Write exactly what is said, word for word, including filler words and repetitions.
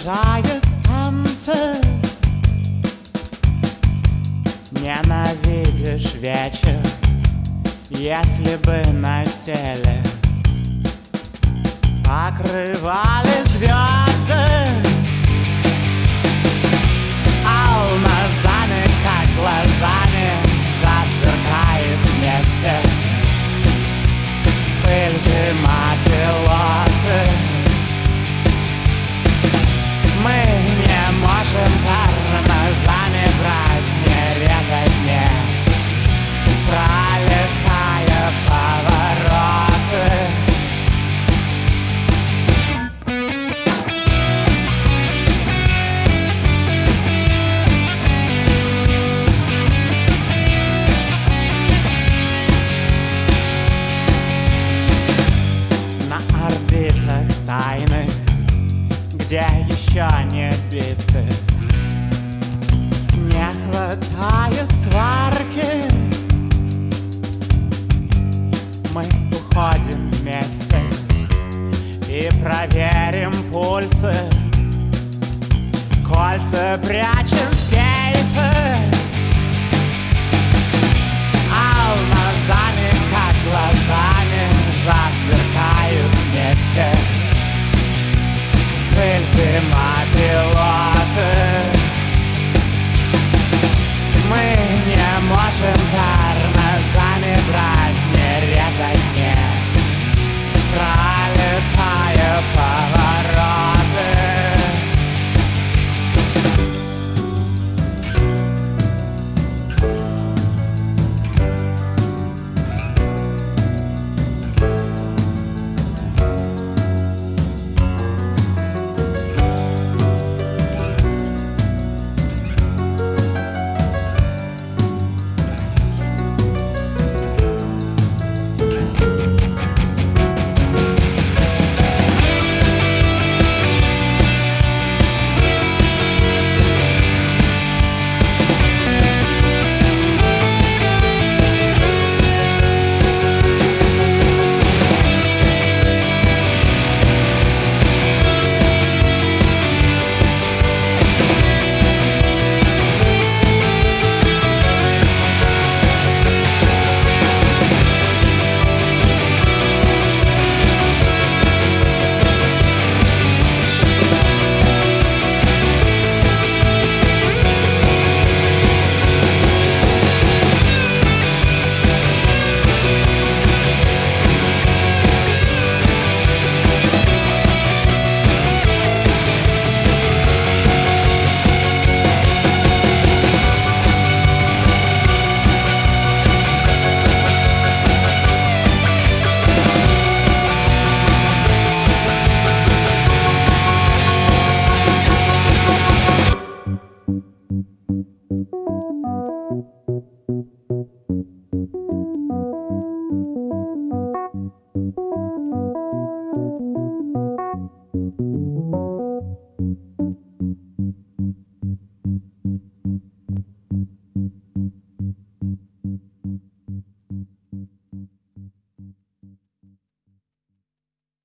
продолжает танцы. Ненавидишь вечер, если бы на теле покрывали звезды алмазами, как глазами засверкает вместе пыль зима пилоты. Мы не можем тормозами брать, не резать, не пролетая повороты. На орбитах тайных, где еще не биты, не хватает сварки. Мы уходим вместе и проверим пульсы, кольца прячем в сейфы.